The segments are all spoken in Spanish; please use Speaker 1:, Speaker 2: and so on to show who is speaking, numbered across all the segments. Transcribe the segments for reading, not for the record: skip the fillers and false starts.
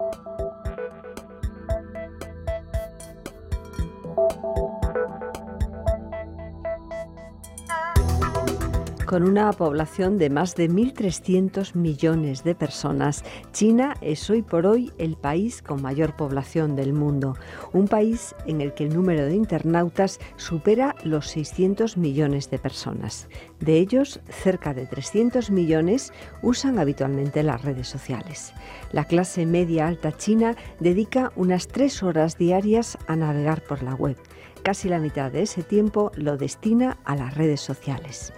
Speaker 1: Con una población de más de 1.300 millones de personas, China es hoy por hoy el país con mayor población del mundo. Un país en el que el número de internautas supera los 600 millones de personas. De ellos, cerca de 300 millones usan habitualmente las redes sociales. La clase media alta china dedica unas 3 horas diarias a navegar por la web. Casi la mitad de ese tiempo lo destina a las redes sociales.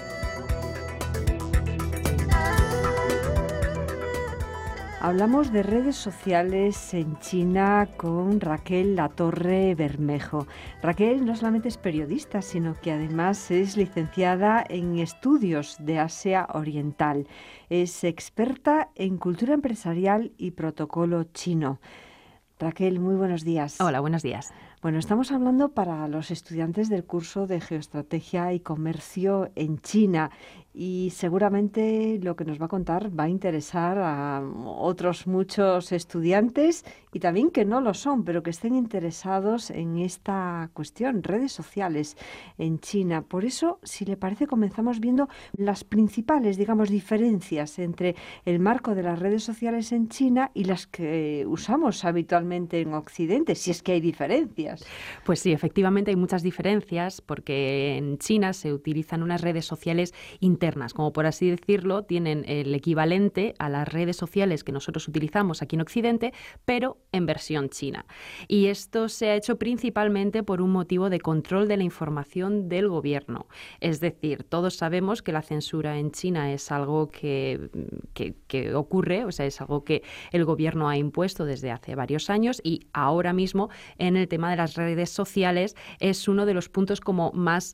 Speaker 1: Hablamos de redes sociales en China con Raquel Latorre Bermejo. Raquel no solamente es periodista, sino que además es licenciada en estudios de Asia Oriental. Es experta en cultura empresarial y protocolo chino. Raquel, muy buenos días.
Speaker 2: Hola, buenos días.
Speaker 1: Bueno, estamos hablando para los estudiantes del curso de Geoestrategia y Comercio en China y seguramente lo que nos va a contar va a interesar a otros muchos estudiantes y también que no lo son, pero que estén interesados en esta cuestión, redes sociales en China. Por eso, si le parece, comenzamos viendo las principales, diferencias entre el marco de las redes sociales en China y las que usamos habitualmente en Occidente, si es que hay diferencias.
Speaker 2: Pues sí, efectivamente hay muchas diferencias porque en China se utilizan unas redes sociales internas, como por así decirlo, tienen el equivalente a las redes sociales que nosotros utilizamos aquí en Occidente, pero en versión china. Y esto se ha hecho principalmente por un motivo de control de la información del gobierno. Es decir, todos sabemos que la censura en China es algo que ocurre, o sea, es algo que el gobierno ha impuesto desde hace varios años y ahora mismo en el tema de las redes sociales es uno de los puntos como más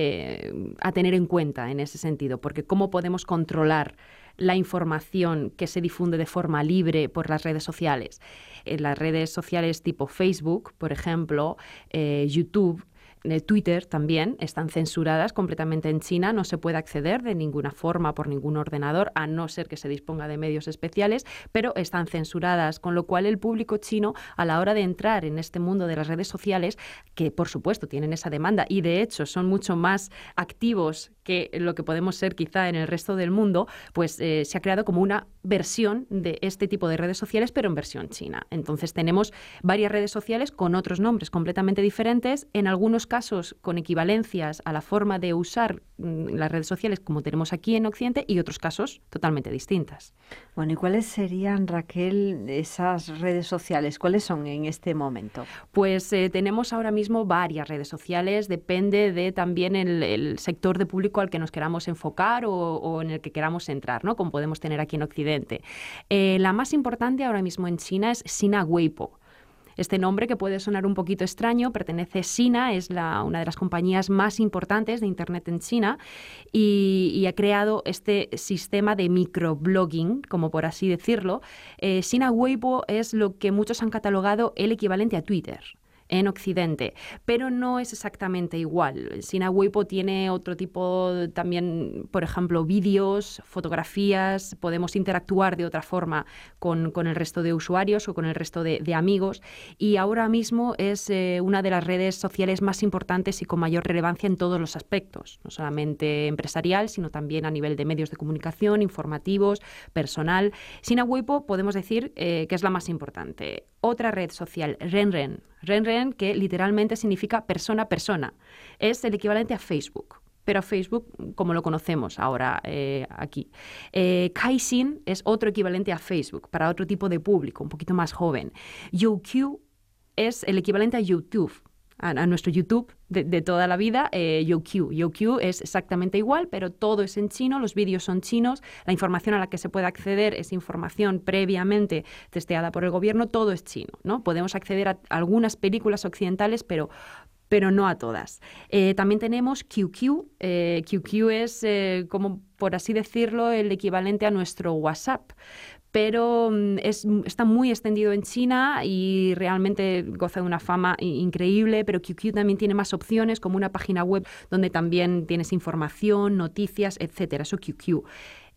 Speaker 2: a tener en cuenta en ese sentido, porque cómo podemos controlar la información que se difunde de forma libre por las redes sociales. En las redes sociales tipo Facebook, por ejemplo, YouTube, Twitter también están censuradas completamente en China, no se puede acceder de ninguna forma por ningún ordenador, a no ser que se disponga de medios especiales, pero están censuradas, con lo cual el público chino, a la hora de entrar en este mundo de las redes sociales, que por supuesto tienen esa demanda y de hecho son mucho más activos que lo que podemos ser quizá en el resto del mundo, pues se ha creado como una versión de este tipo de redes sociales, pero en versión china. Entonces tenemos varias redes sociales con otros nombres completamente diferentes, en algunos casos con equivalencias a la forma de usar las redes sociales como tenemos aquí en Occidente y otros casos totalmente distintas.
Speaker 1: Bueno, ¿y cuáles serían, Raquel, esas redes sociales? ¿Cuáles son en este momento?
Speaker 2: Pues tenemos ahora mismo varias redes sociales, depende de también el sector de público al que nos queramos enfocar o en el que queramos entrar, ¿no? Como podemos tener aquí en Occidente. La más importante ahora mismo en China es Sina Weibo. Este nombre, que puede sonar un poquito extraño, pertenece a Sina, es una de las compañías más importantes de Internet en China y ha creado este sistema de microblogging, como por así decirlo. Sina Weibo es lo que muchos han catalogado el equivalente a Twitter en Occidente, pero no es exactamente igual. Sina Weibo tiene otro tipo también, por ejemplo, vídeos, fotografías, podemos interactuar de otra forma con el resto de usuarios o con el resto de amigos y ahora mismo es una de las redes sociales más importantes y con mayor relevancia en todos los aspectos, no solamente empresarial, sino también a nivel de medios de comunicación, informativos, personal. Sina Weibo podemos decir que es la más importante. Otra red social, Renren. Renren, que literalmente significa persona a persona, es el equivalente a Facebook, pero a Facebook como lo conocemos ahora aquí. Kaixin es otro equivalente a Facebook para otro tipo de público, un poquito más joven. Youku es el equivalente a YouTube, a nuestro YouTube de toda la vida. Youku. Youku es exactamente igual, pero todo es en chino, los vídeos son chinos, la información a la que se puede acceder es información previamente testeada por el gobierno, todo es chino, ¿no? Podemos acceder a algunas películas occidentales, pero no a todas. También tenemos QQ. QQ es, como por así decirlo, el equivalente a nuestro WhatsApp, pero está muy extendido en China y realmente goza de una fama increíble, pero QQ también tiene más opciones, como una página web donde también tienes información, noticias, etcétera. Eso QQ.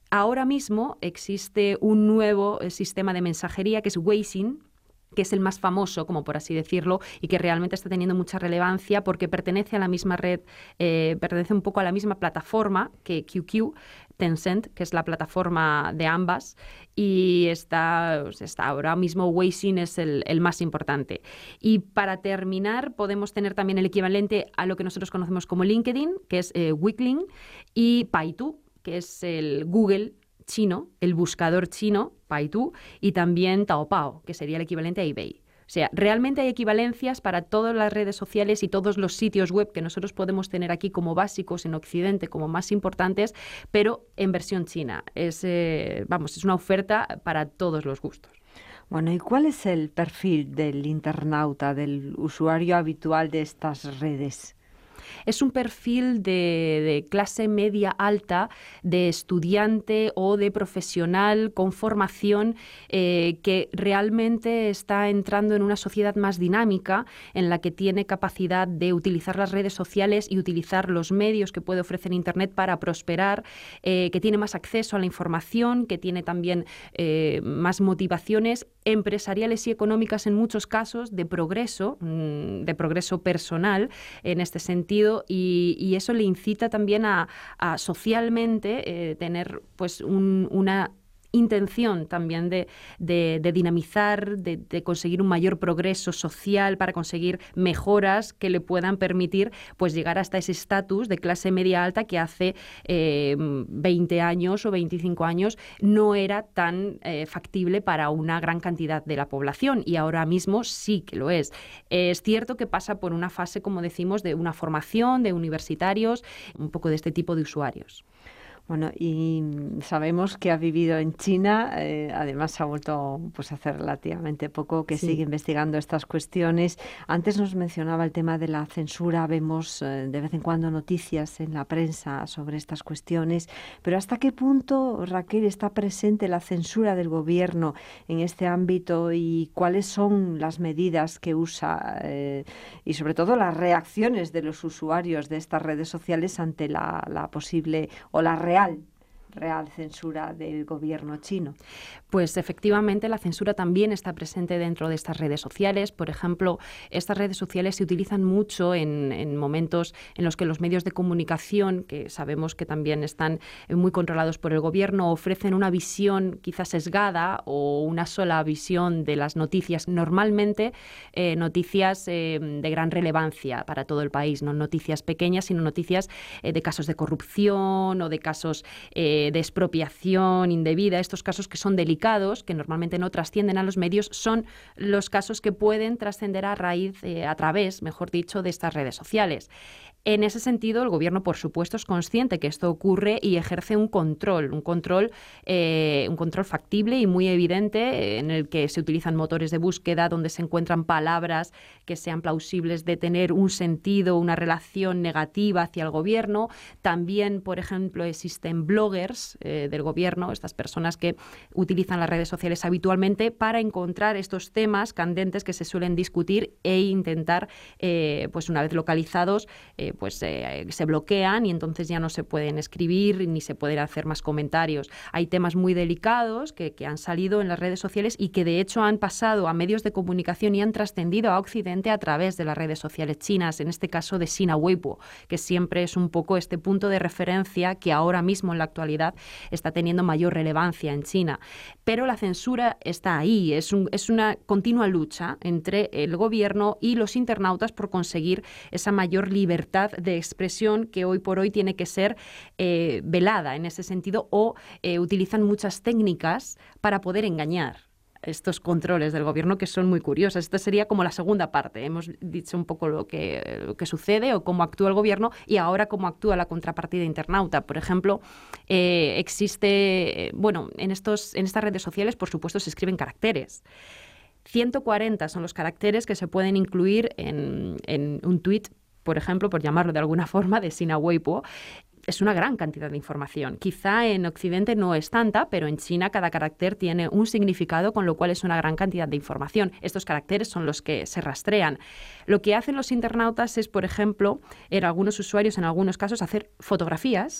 Speaker 2: Ahora mismo existe un nuevo sistema de mensajería que es Weixin, que es el más famoso, como por así decirlo, y que realmente está teniendo mucha relevancia porque pertenece a la misma red, pertenece un poco a la misma plataforma que QQ, Tencent, que es la plataforma de ambas, y está ahora mismo Weixin es el más importante. Y para terminar, podemos tener también el equivalente a lo que nosotros conocemos como LinkedIn, que es Weikling, y Baidu, que es el Google chino, el buscador chino, Baidu, y también Taobao, que sería el equivalente a eBay. O sea, realmente hay equivalencias para todas las redes sociales y todos los sitios web que nosotros podemos tener aquí como básicos en Occidente, como más importantes, pero en versión china. Es una oferta para todos los gustos.
Speaker 1: Bueno, ¿y cuál es el perfil del internauta, del usuario habitual de estas redes?
Speaker 2: Es un perfil de clase media alta, de estudiante o de profesional con formación que realmente está entrando en una sociedad más dinámica en la que tiene capacidad de utilizar las redes sociales y utilizar los medios que puede ofrecer Internet para prosperar, que tiene más acceso a la información, que tiene también más motivaciones empresariales y económicas en muchos casos de progreso personal en este sentido, y eso le incita también a socialmente tener pues una intención también de dinamizar, de conseguir un mayor progreso social para conseguir mejoras que le puedan permitir pues llegar hasta ese estatus de clase media alta que hace 20 años o 25 años no era tan factible para una gran cantidad de la población, y ahora mismo sí que lo es. Es cierto que pasa por una fase, como decimos, de una formación de universitarios, un poco de este tipo de usuarios.
Speaker 1: Bueno, y sabemos que ha vivido en China, además ha vuelto pues hace relativamente poco que sigue investigando estas cuestiones. Antes nos mencionaba el tema de la censura, vemos de vez en cuando noticias en la prensa sobre estas cuestiones, pero ¿hasta qué punto, Raquel, está presente la censura del gobierno en este ámbito y cuáles son las medidas que usa y sobre todo las reacciones de los usuarios de estas redes sociales ante la posible o la real censura del gobierno chino?
Speaker 2: Pues efectivamente la censura también está presente dentro de estas redes sociales. Por ejemplo, estas redes sociales se utilizan mucho en momentos en los que los medios de comunicación, que sabemos que también están muy controlados por el gobierno, ofrecen una visión quizás sesgada o una sola visión de las noticias, normalmente noticias de gran relevancia para todo el país, no noticias pequeñas, sino noticias de casos de corrupción o de casos de expropiación indebida. Estos casos que son delicados, que normalmente no trascienden a los medios, son los casos que pueden trascender a través, mejor dicho, de estas redes sociales. En ese sentido, el gobierno, por supuesto, es consciente que esto ocurre y ejerce un control factible y muy evidente, en el que se utilizan motores de búsqueda donde se encuentran palabras que sean plausibles de tener un sentido, una relación negativa hacia el gobierno. También, por ejemplo, existen bloggers del gobierno, estas personas que utilizan las redes sociales habitualmente para encontrar estos temas candentes que se suelen discutir e intentar, pues una vez localizados, se bloquean y entonces ya no se pueden escribir ni se pueden hacer más comentarios. Hay temas muy delicados que han salido en las redes sociales y que de hecho han pasado a medios de comunicación y han trascendido a Occidente a través de las redes sociales chinas, en este caso de Sina Weibo, que siempre es un poco este punto de referencia que ahora mismo en la actualidad está teniendo mayor relevancia en China. Pero la censura está ahí, es una continua lucha entre el gobierno y los internautas por conseguir esa mayor libertad de expresión que hoy por hoy tiene que ser velada en ese sentido, o utilizan muchas técnicas para poder engañar estos controles del gobierno, que son muy curiosas. Esta sería como la segunda parte. Hemos dicho un poco lo que sucede o cómo actúa el gobierno y ahora cómo actúa la contrapartida internauta. Por ejemplo, existe, en estas redes sociales, por supuesto, se escriben caracteres. 140 son los caracteres que se pueden incluir en un tuit, por ejemplo, por llamarlo de alguna forma, de Sina Weibo. Es una gran cantidad de información. Quizá en Occidente no es tanta, pero en China cada carácter tiene un significado, con lo cual es una gran cantidad de información. Estos caracteres son los que se rastrean. Lo que hacen los internautas es, por ejemplo, en algunos usuarios, en algunos casos, hacer fotografías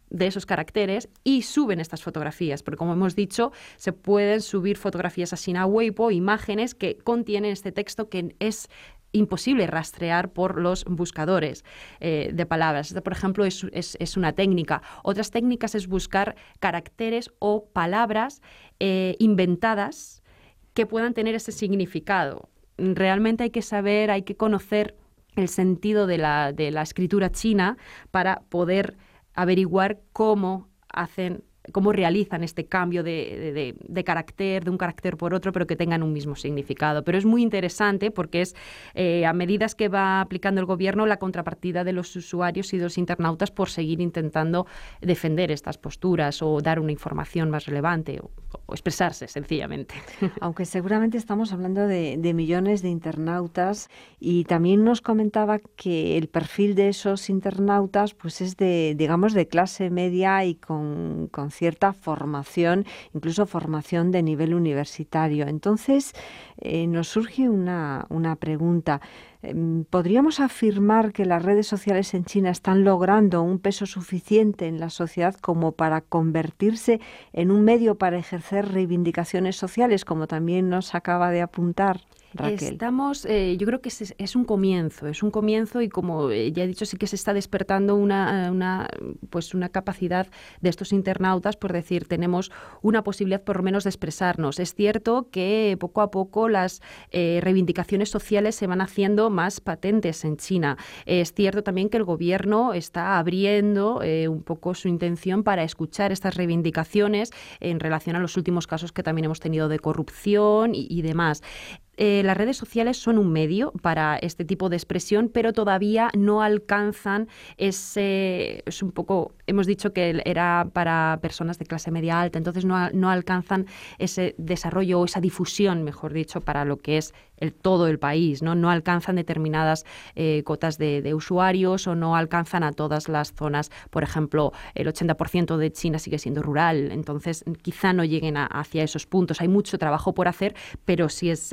Speaker 2: de esos caracteres y suben estas fotografías, porque como hemos dicho, se pueden subir fotografías a Sina Weibo, imágenes que contienen este texto que es imposible rastrear por los buscadores de palabras. Esta, por ejemplo, es una técnica. Otras técnicas es buscar caracteres o palabras inventadas que puedan tener ese significado. Realmente hay que saber, hay que conocer el sentido de la escritura china para poder averiguar cómo realizan este cambio de carácter, de un carácter por otro, pero que tengan un mismo significado. Pero es muy interesante porque es, a medida que va aplicando el gobierno, la contrapartida de los usuarios y de los internautas por seguir intentando defender estas posturas o dar una información más relevante o expresarse sencillamente.
Speaker 1: Aunque seguramente estamos hablando de millones de internautas, y también nos comentaba que el perfil de esos internautas pues es digamos, de clase media y con cierta formación, incluso formación de nivel universitario. Entonces, nos surge una pregunta. ¿Podríamos afirmar que las redes sociales en China están logrando un peso suficiente en la sociedad como para convertirse en un medio para ejercer reivindicaciones sociales, como también nos acaba de apuntar Raquel?
Speaker 2: Yo creo que es un comienzo y como ya he dicho, sí que se está despertando una capacidad de estos internautas, por decir, tenemos una posibilidad por lo menos de expresarnos. Es cierto que poco a poco las reivindicaciones sociales se van haciendo más patentes en China. Es cierto también que el gobierno está abriendo un poco su intención para escuchar estas reivindicaciones en relación a los últimos casos que también hemos tenido de corrupción y demás. Las redes sociales son un medio para este tipo de expresión, pero todavía no alcanzan es un poco, hemos dicho que era para personas de clase media alta, entonces no alcanzan ese desarrollo o esa difusión, mejor dicho, para lo que es todo el país, ¿no? No alcanzan determinadas cotas de usuarios o no alcanzan a todas las zonas. Por ejemplo, el 80% de China sigue siendo rural, entonces quizá no lleguen hacia esos puntos. Hay mucho trabajo por hacer, pero sí es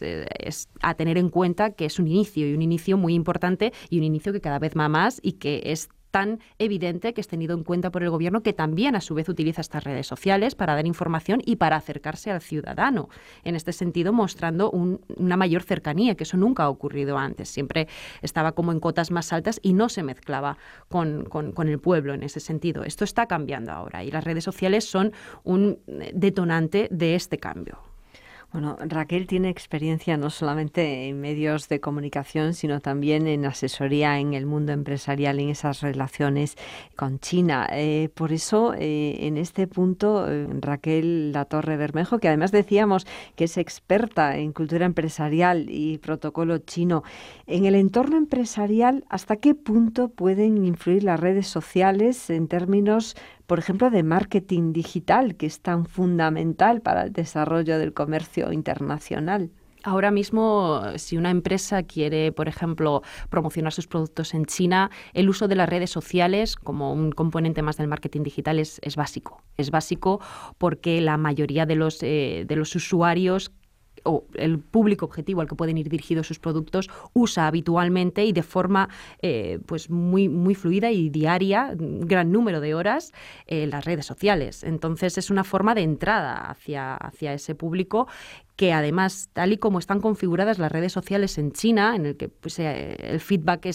Speaker 2: a tener en cuenta que es un inicio muy importante y un inicio que cada vez va más y que es tan evidente que es tenido en cuenta por el gobierno, que también a su vez utiliza estas redes sociales para dar información y para acercarse al ciudadano. En este sentido, mostrando una mayor cercanía, que eso nunca ha ocurrido antes. Siempre estaba como en cotas más altas y no se mezclaba con el pueblo en ese sentido. Esto está cambiando ahora y las redes sociales son un detonante de este cambio.
Speaker 1: Bueno, Raquel tiene experiencia no solamente en medios de comunicación, sino también en asesoría en el mundo empresarial, en esas relaciones con China. Por eso, en este punto, Raquel Latorre Bermejo, que además decíamos que es experta en cultura empresarial y protocolo chino, en el entorno empresarial, ¿hasta qué punto pueden influir las redes sociales en términos, por ejemplo, de marketing digital, que es tan fundamental para el desarrollo del comercio internacional?
Speaker 2: Ahora mismo, si una empresa quiere, por ejemplo, promocionar sus productos en China, el uso de las redes sociales como un componente más del marketing digital es básico. Es básico porque la mayoría de los usuarios o el público objetivo al que pueden ir dirigidos sus productos usa habitualmente y de forma pues muy fluida y diaria, un gran número de horas, las redes sociales. Entonces es una forma de entrada hacia ese público que además, tal y como están configuradas las redes sociales en China, en el que pues, el feedback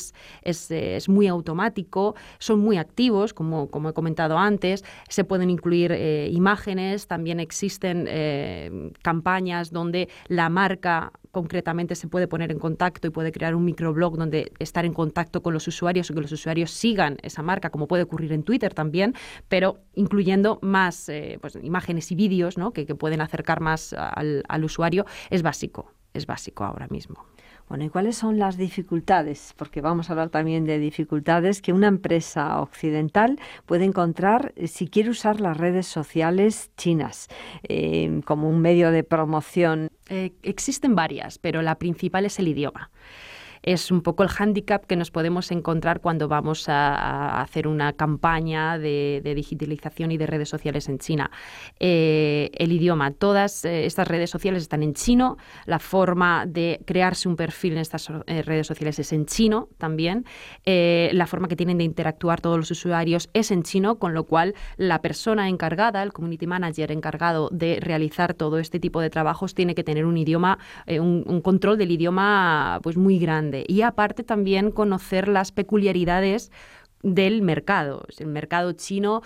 Speaker 2: es muy automático, son muy activos, como he comentado antes, se pueden incluir imágenes, también existen campañas donde la marca concretamente se puede poner en contacto y puede crear un microblog donde estar en contacto con los usuarios o que los usuarios sigan esa marca, como puede ocurrir en Twitter también, pero incluyendo más pues, imágenes y vídeos, ¿no? que pueden acercar más al usuario. Es básico ahora mismo.
Speaker 1: Bueno, ¿y cuáles son las dificultades? Porque vamos a hablar también de dificultades que una empresa occidental puede encontrar si quiere usar las redes sociales chinas como un medio de promoción.
Speaker 2: Existen varias, pero la principal es el idioma. es un poco el hándicap que nos podemos encontrar cuando vamos a hacer una campaña de digitalización y de redes sociales en China. El idioma, todas estas redes sociales están en chino, la forma de crearse un perfil en estas redes sociales es en chino también, la forma que tienen de interactuar todos los usuarios es en chino, con lo cual la persona encargada, el community manager encargado de realizar todo este tipo de trabajos tiene que tener un idioma, un control del idioma pues muy grande, y aparte también conocer las peculiaridades del mercado. El mercado chino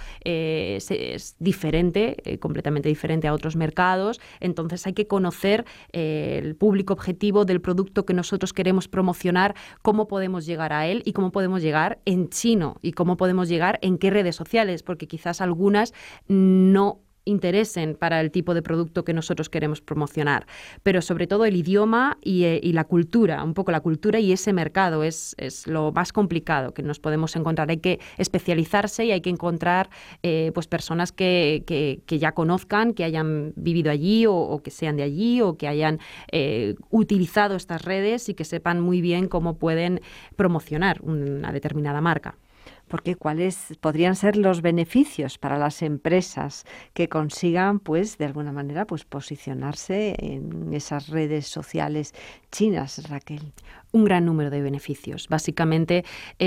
Speaker 2: es diferente, completamente diferente a otros mercados, entonces hay que conocer el público objetivo del producto que nosotros queremos promocionar, cómo podemos llegar a él y cómo podemos llegar en chino y cómo podemos llegar en qué redes sociales, porque quizás algunas no interesen para el tipo de producto que nosotros queremos promocionar, pero sobre todo el idioma y la cultura, un poco la cultura y ese mercado es lo más complicado que nos podemos encontrar. Hay que especializarse y hay que encontrar pues personas que ya conozcan, que hayan vivido allí o que sean de allí o que hayan utilizado estas redes y que sepan muy bien cómo pueden promocionar una determinada marca.
Speaker 1: Porque ¿cuáles podrían ser los beneficios para las empresas que consigan, pues, de alguna manera, pues, posicionarse en esas redes sociales chinas, Raquel?
Speaker 2: Un gran número de beneficios. Básicamente,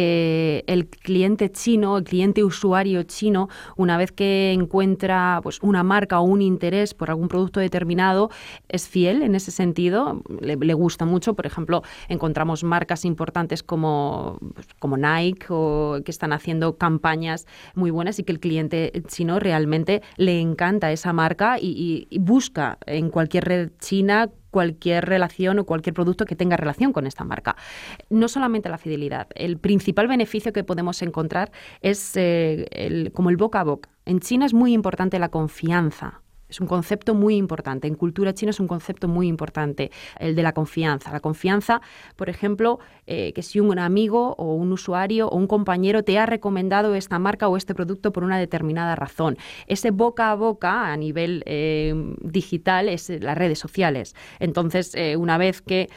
Speaker 2: el cliente chino, el cliente usuario chino, una vez que encuentra pues, una marca o un interés por algún producto determinado, es fiel en ese sentido, le gusta mucho. Por ejemplo, encontramos marcas importantes como Nike o que están haciendo campañas muy buenas y que el cliente chino realmente le encanta esa marca y busca en cualquier red china cualquier relación o cualquier producto que tenga relación con esta marca. No solamente la fidelidad, el principal beneficio que podemos encontrar es como el boca a boca. En China es muy importante la confianza. Es un concepto muy importante. En cultura china es un concepto muy importante, el de la confianza. La confianza, por ejemplo, que si un amigo o un usuario o un compañero te ha recomendado esta marca o este producto por una determinada razón. Ese boca a boca a nivel digital es las redes sociales. Entonces, una vez que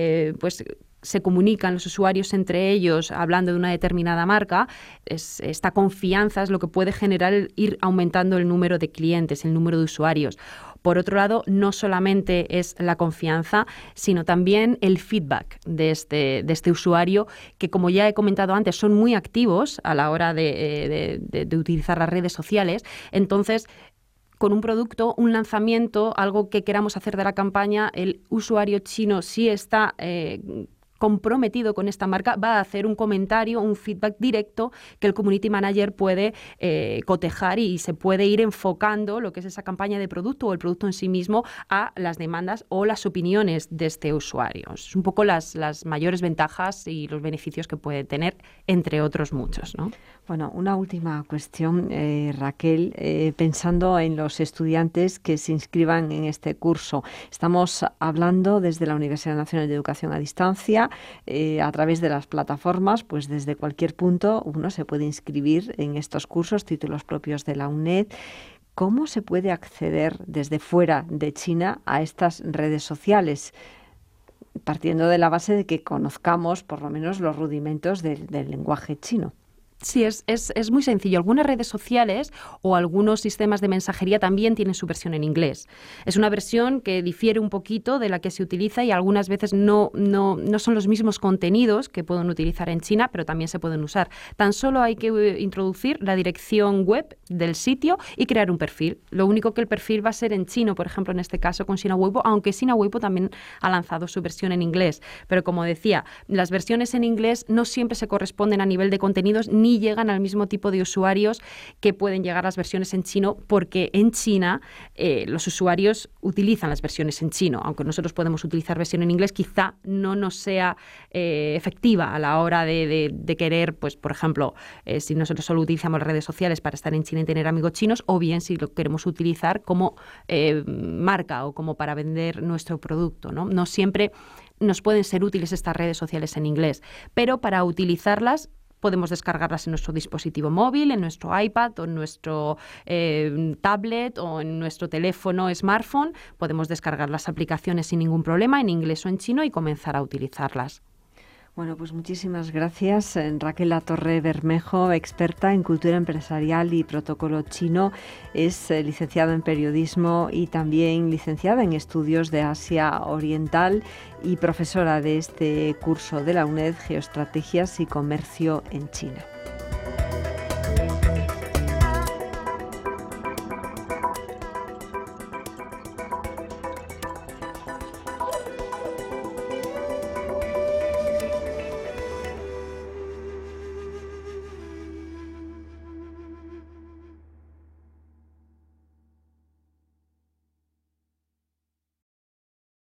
Speaker 2: se comunican los usuarios entre ellos hablando de una determinada marca, esta confianza es lo que puede generar ir aumentando el número de clientes, el número de usuarios. Por otro lado, no solamente es la confianza, sino también el feedback de este usuario, que como ya he comentado antes, son muy activos a la hora de utilizar las redes sociales. Entonces, con un producto, un lanzamiento, algo que queramos hacer de la campaña, el usuario chino sí está comprometido con esta marca, va a hacer un comentario, un feedback directo que el community manager puede cotejar y se puede ir enfocando lo que es esa campaña de producto o el producto en sí mismo a las demandas o las opiniones de este usuario. Es un poco las mayores ventajas y los beneficios que puede tener, entre otros muchos, ¿no?
Speaker 1: Bueno, una última cuestión, Raquel, pensando en los estudiantes que se inscriban en este curso. Estamos hablando desde la Universidad Nacional de Educación a Distancia, a través de las plataformas, pues desde cualquier punto uno se puede inscribir en estos cursos, títulos propios de la UNED. ¿Cómo se puede acceder desde fuera de China a estas redes sociales? Partiendo de la base de que conozcamos por lo menos los rudimentos del lenguaje chino.
Speaker 2: Sí, es muy sencillo. Algunas redes sociales o algunos sistemas de mensajería también tienen su versión en inglés. Es una versión que difiere un poquito de la que se utiliza y algunas veces no son los mismos contenidos que pueden utilizar en China, pero también se pueden usar. Tan solo hay que introducir la dirección web del sitio y crear un perfil. Lo único que el perfil va a ser en chino, por ejemplo, en este caso con Sina Weibo, aunque Sina Weibo también ha lanzado su versión en inglés. Pero como decía, las versiones en inglés no siempre se corresponden a nivel de contenidos ni llegan al mismo tipo de usuarios que pueden llegar las versiones en chino, porque en China los usuarios utilizan las versiones en chino. Aunque nosotros podemos utilizar versión en inglés, quizá no nos sea efectiva a la hora de querer, pues por ejemplo, si nosotros solo utilizamos las redes sociales para estar en China y tener amigos chinos, o bien si lo queremos utilizar como marca o como para vender nuestro producto, ¿no? No siempre nos pueden ser útiles estas redes sociales en inglés, pero para utilizarlas podemos descargarlas en nuestro dispositivo móvil, en nuestro iPad o en nuestro tablet o en nuestro teléfono smartphone. Podemos descargar las aplicaciones sin ningún problema en inglés o en chino y comenzar a utilizarlas.
Speaker 1: Bueno, pues muchísimas gracias, Raquel Latorre Bermejo, experta en cultura empresarial y protocolo chino. Es licenciada en periodismo y también licenciada en estudios de Asia Oriental y profesora de este curso de la UNED, Geoestrategias y Comercio en China.